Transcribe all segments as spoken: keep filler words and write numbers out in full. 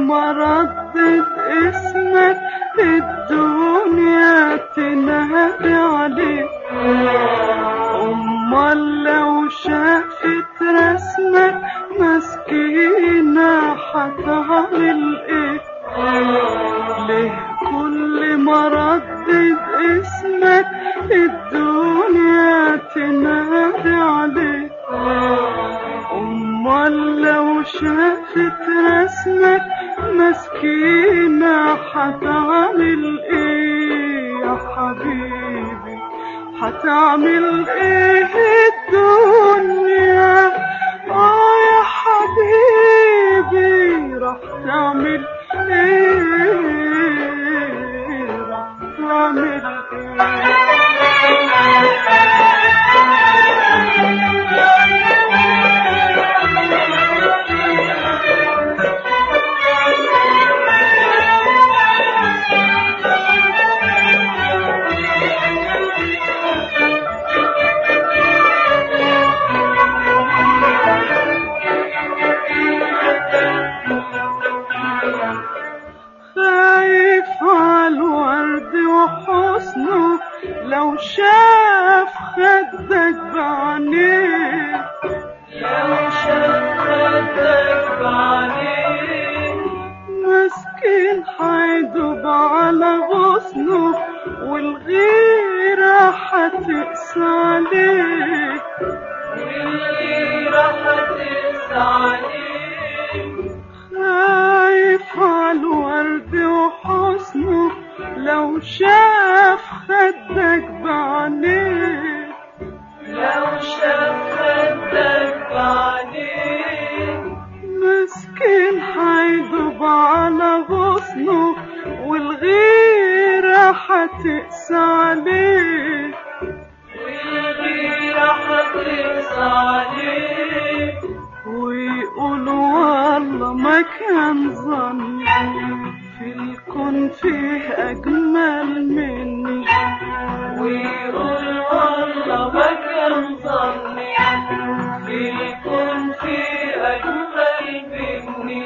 ما ردت اسمك الدنيا تنادي عليك. امال لو شافت رسمك مسكينة هتعمل ايه؟ ليه كل ما ردت اسمك الدنيا تنادي عليك؟ امال لو شافت رسمك مسكينة هتعمل ايه يا حبيبي؟ هتعمل ايه الدنيا؟ اه يا حبيبي راح تعمل ايه؟ راح تعمل ايه؟ لو شاف خدك بعينيه، لو شاف خدك بعينيه مسكين حيدوب على غصنه والغيرة هتقسى عليه، والغيرة هتقسى عليه. خايف عالورد وحسنه لو شاف خدك بعينيه، لو شاف خدك بعينيه مسكين حيدوب على غصنه والغيرة هتقسى عليه، والغيرة هتقسى عليه. ويقول والله ما كان ظني في الكون فيه أجمل مني، ويقول والله ما كان ظني في الكون فيه أجمل مني،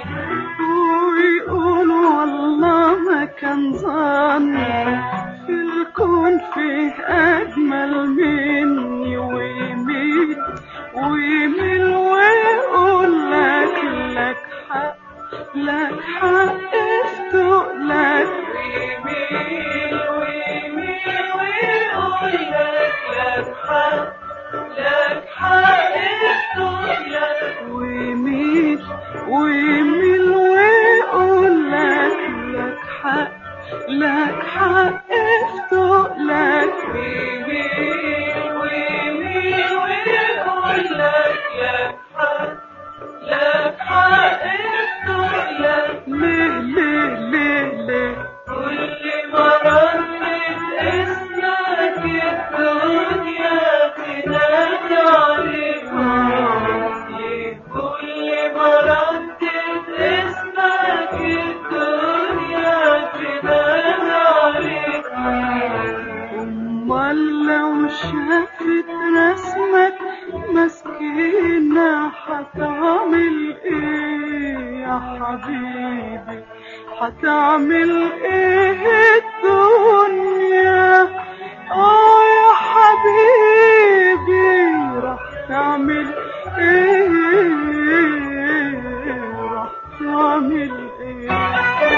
ويقول والله ما كان ظني في الكون فيه أجمل مني، ويميل ويميل ويقول لك لك حق لك حق افتقلك، ويميل ويميل ويقول لك لك حق لك حق افتقلك، ويميل ويميل ويقول لك لك حق لك حق افتقلك، ويميل ويميل ويقول لك لك حق لك حق افتقلك. ليه ليه ليه ليه كل ما ردت اسمك الدنيا تنادي عليك، ليه كل ما ردت اسمك الدنيا تنادي عليك؟ امال لو شافت رسمك مسكينة هتعمل ايه يا حبيبي؟ هتعمل ايه الدنيا؟ اه يا حبيبي راح تعمل ايه؟ راح تعمل ايه؟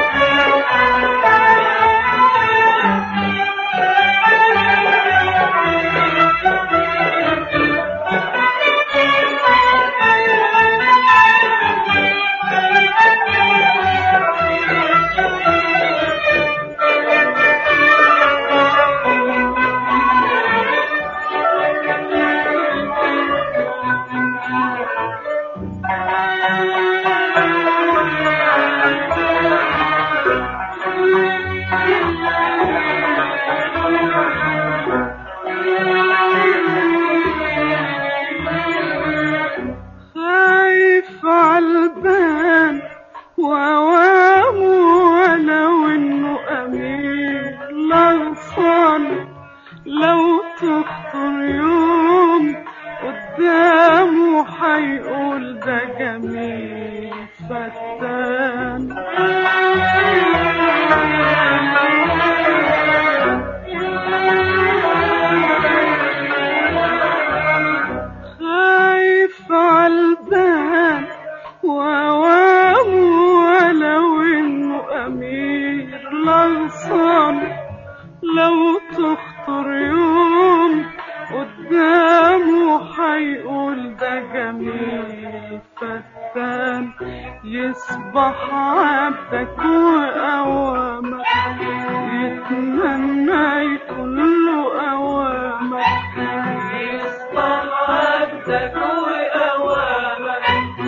لو تخطر يوم قدامه حيقول ده جميل فتان. عالبال وأوام، ولو إنه أمير لغصان لو تخطر يوم قدامه حيقول ده جميل فتان، يصبح عبدك وأوامك، يتمنى يكون له أوامك، يصبح عبدك وأوامك،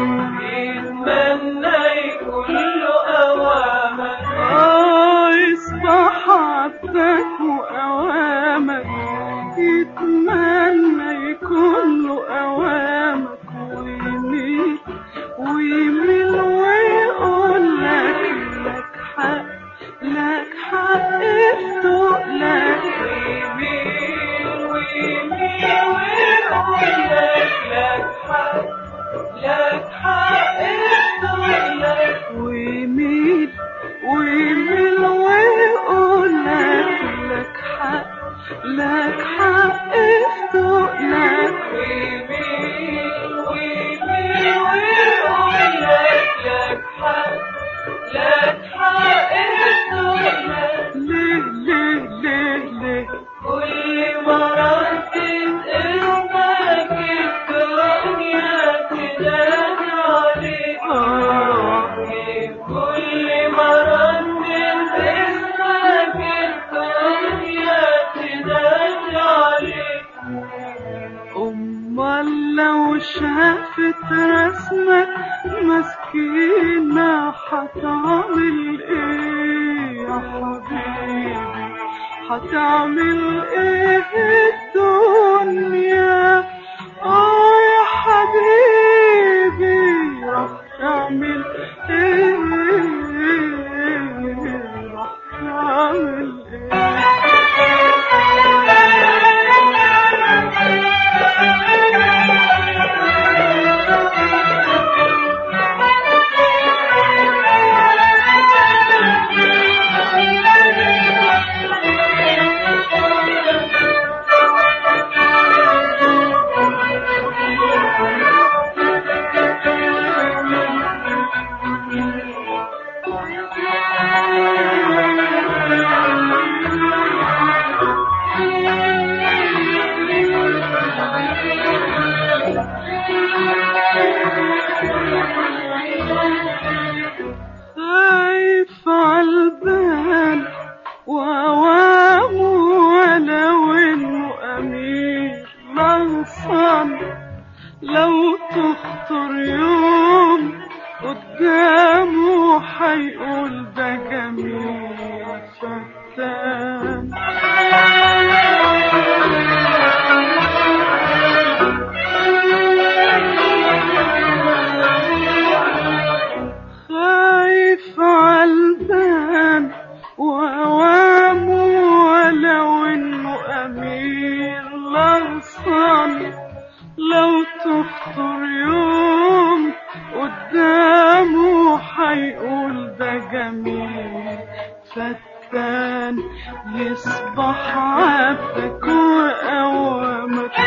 يتمنى يكون له أوامك. آه يصبح عبدك وأوامك، يتمنى يكون له أوامك، ويميل ويميل ويقول لك لك حق، لك حق افتق لك، ويميل ويميل ويقول لك لك حق، لك حق افتق لك، ويميل ويميل ويقول لك لك حق، لك حق افتق لك، ويميل ويميل ويقول لك لك حق، لك حق افتق لك. ليه ليه ليه ليه كل مرة اسمك الدنيا تنادي عليك، كل مرة اسمك الدنيا تنادي عليك. أمال لو شافت رسمك مسكينة هتعمل ايه يا حبيبي، هتعمل ايه الدنيا؟ اه يا حبيبي راح تعمل ايه، راح تعمل ايه؟ خايف عالبال وأوامه، ولو إنه أمير لغصان لو تخطر يوم قدامه حيقول ده جميل فتان. خايف عالبال وأوامه، ولو إنه أمير لغصان لو تخطر يوم قدامه حيقول ده جميل فتان، يصبح عبدك وأوامك،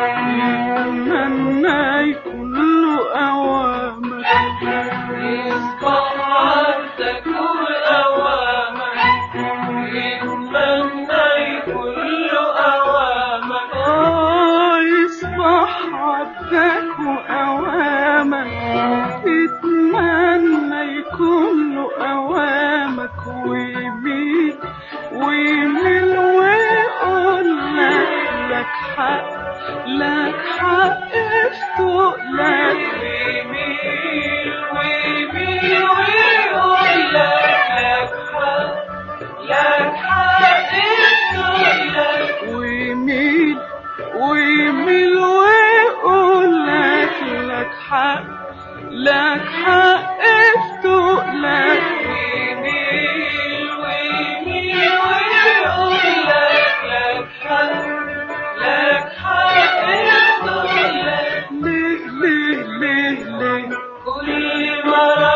يتمنى يكون له أوامك، يصبح عبدك وأوامك، يتمنى يكون له أوامك. آه يصبح عبدك وأوامك، يتمنى يكون له أوامك، ويميل ويميل ويقول لك لك حق، لك حق افتق لك، ويميل ويميل ويقول لك لك حق، لك حق افتق لك، ويميل ويميل ويقول لك لك حق، لك حق افتق لك، ويميل ويميل ويقول لك لك حق، لك حق افتق لك. ليه ليه ليه ليه كل مرة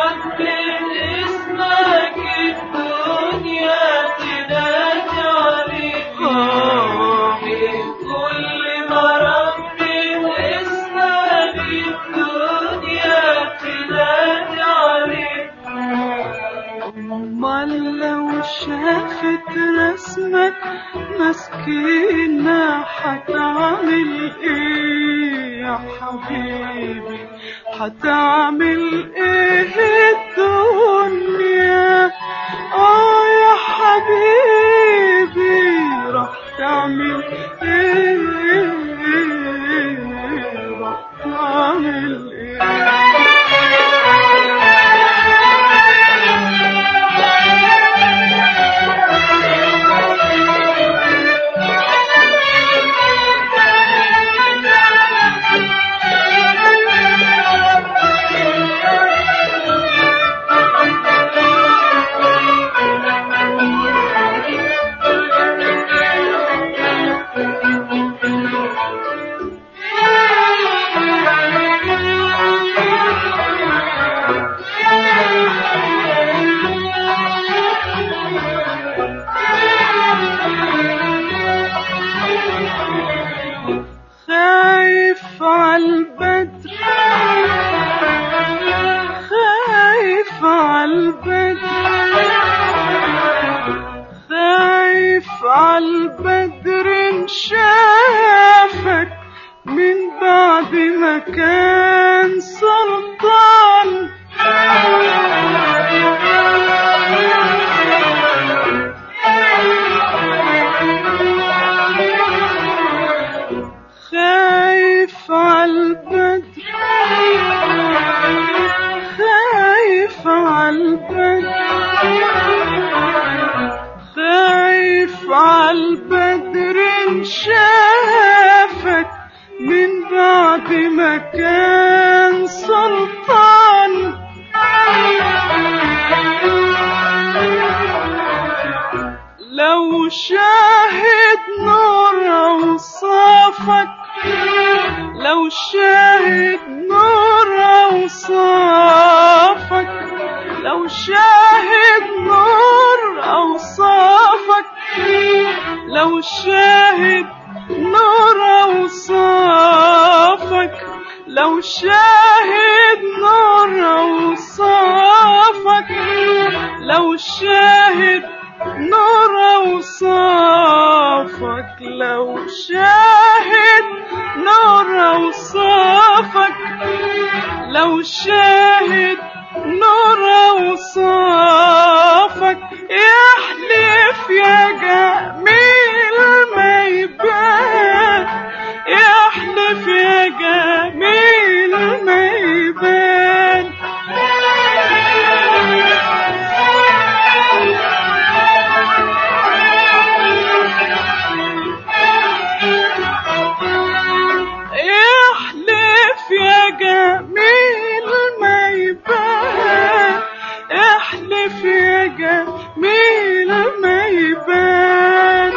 اسمك الدنيا تنادي عليك، كل مرة اسمك مسكينة هتعمل ايه يا حبيبي؟ هتعمل ايه الدنيا؟ اه يا حبيبي راح تعمل ايه؟ راح تعمل ايه؟ خايف عالبدر خايف عالبدر خايف عالبدر انشافك من بعد ما كان سلطان. خايف عالبدر خايف عالبدر خايف عالبدر انشافك من بعد ما كان سلطان. لو شاهد نور أوصافك لو شاهد نور أوصافك لو شاهد نور أوصافك لو شاهد نور أوصافك لو شاهد نور أوصافك لو شاهد نور أوصافك لو شاهد نور أوصافك لو شاهد نور أوصافك يحلف يا جميل ما يبان يحلف يا جميل ما يبان. احلف يا جميل ما يبان احلف يا جميل ما يبان.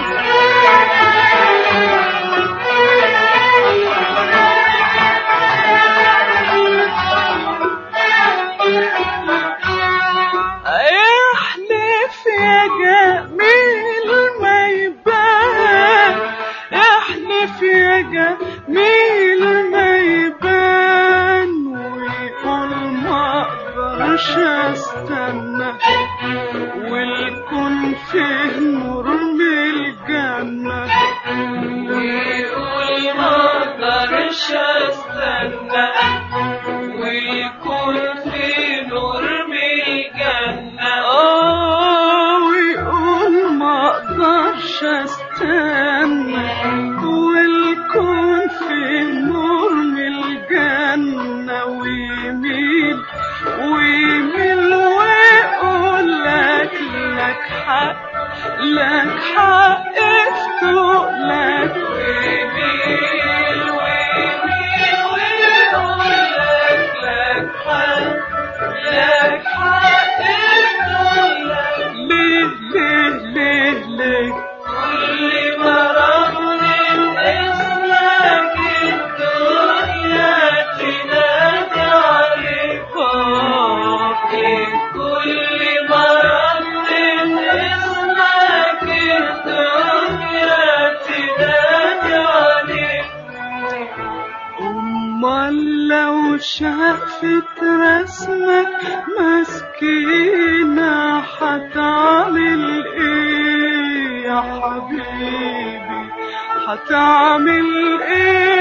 احلف يا جميل ما يبان احلف يا جميل ما يبان. ويقول ما اقدرش استنى والكون فيه نور من الجنة. ويقول ما اقدرش استنى والكون فيه نور من الجنة. اه ويقول ما اقدرش استنى والكون فيه نور من الجنة. ويميل ويميل ويقول لك لك حق لك حق افتق لك. ويميل ويميل ويقول لك لك حق لك حق افتق لك. ليه ليه ليه ليه كل مرة من اسمك الدنيا تنادي عليك. كل مرة من اسمك الدنيا تنادي عليك. امال لو شافت رسمك مسكينة هتعمل ايه يا حبيبي؟ هتعمل ايه